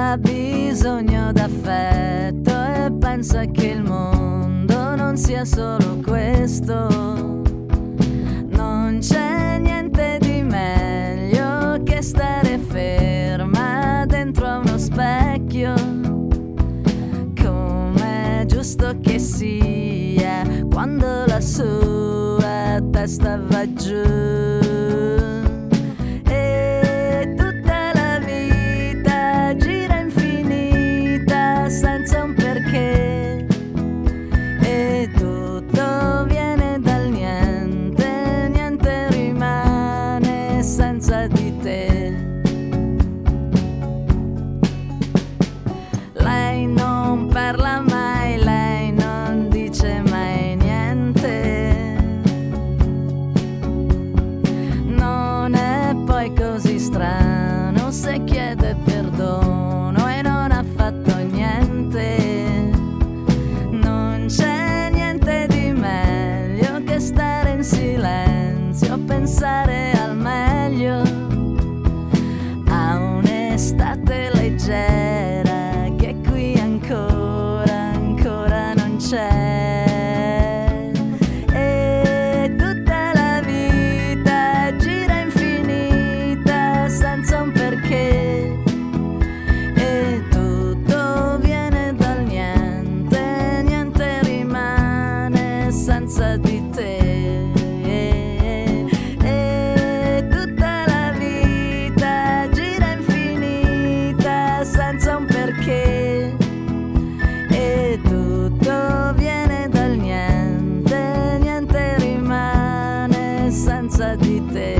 ha bisogno d'affetto e pensa che il mondo non sia solo questo. Non c'è niente di meglio che stare ferma dentro a uno specchio, come è giusto che sia quando la sua testa va giù. Senza un perché, e tutto viene dal niente, niente rimane senza di te. Lei non parla mai, lei non dice mai niente. Non è poi così strano se chiede perdono e non ha fatto niente. Non c'è niente di meglio che stare in silenzio, pensare al meglio, a un'estate leggera che qui ancora non c'è. E tutta la vita gira infinita senza un perché, e tutto viene dal niente, niente rimane senza di te. E tutta la vita gira infinita senza un perché, e tutto viene dal niente, niente rimane senza di te.